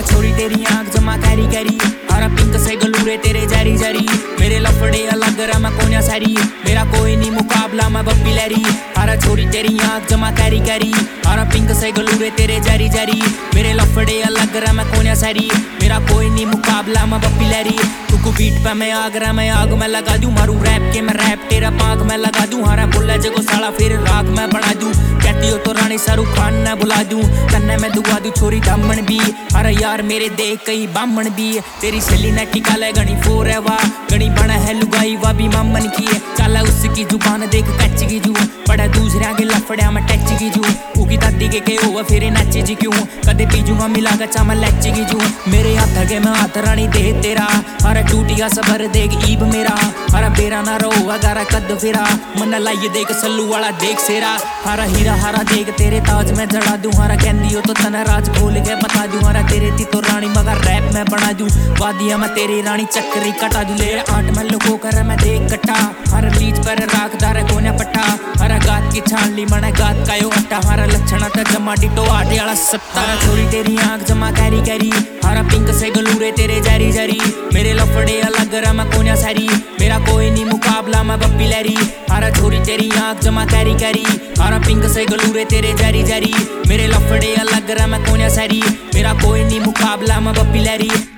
छोरी तेरी आंख जमा कैरी कैरी, हरा पिंक से गलूरे तेरे जरी जरी, मेरे लफड़े अलग रा मैं कोन्या सारी, मेरा कोई नहीं मुकाबला मैं बप्पी लहरी। हरा छोरी तेरी आंख जमा कैरी कैरी, हरा पिंक से गलूरे तेरे जरी जरी, मेरे लफड़े अलग रा मैं कोन्या सारी, मेरा कोई नहीं मुकाबला मैं बप्पी लहरी। तुकू बीट पे मैं आग रहा मैं आग मैं लगा दूं, मारू रैप के मैं रैप तेरा पाक मैं लगा दूं, हरा बोला जगो साला फिर राग मैं बना दूं, कहती हो तो रानी शाहरुख खान ना बुला दूं, कन्ने मैं दुआ दूं छोरी दामन भी। अरे यार मेरे देख कई बामन भी, तेरी सली ने टिका ले गणी फोर है वाह, गणी बना है लुगाई वा भी मामन की है, चला उसकी जुबान देख कच्च की जू, बड़ा दूसरे आगे लफड़िया मैं टच की जू, उकी दादी के हुआ फिर नच जी क्यों, कदे पीजूंगा मिला गचा मैं लच की जू, मेरे हाथ के मैं हाथ रानी दे तेरा, अरे टूटिया सबर देख ईब मेरा, अरे बेरा ना रो अगारा कद फिरा, मन लाइए देख सल्लू वाला देख सेरा, हरा हीरा हरा देख तेरे ताज में जड़ा दूं, हरा कहंदी हो तो तना राज खोल के बता दूं, हरा तेरे थी तो रानी मगर रैप मैं बना दूं, वादिया मैं तेरी रानी चक्करी कटा दूं, ले आठ मैं लोगों कर मैं देख कटा, हर लीज पर राखदार कोने पट्टा, हरा गात की छान ली मना गात का यो अट्टा, हरा लक्षणा त जमा डिटो आटे वाला सत्ता। छोरी तेरी आंख जमा कैरी कैरी, हरा पिंक से गलूरे तेरे जरी जरी, मेरे लफड़े अलग रा मैं कोन्या सारी, मेरा कोई नहीं मुकाबला मैं बप्पी लहरी। हरा छोरी तेरी आंख जमा कैरी कैरी, हरा पिंक से गलूरे तेरे जरी जरी, मेरे लफड़े अलग रा मैं कोन्या सारी, मेरा कोई नहीं मुकाबला मैं बप्पी लहरी।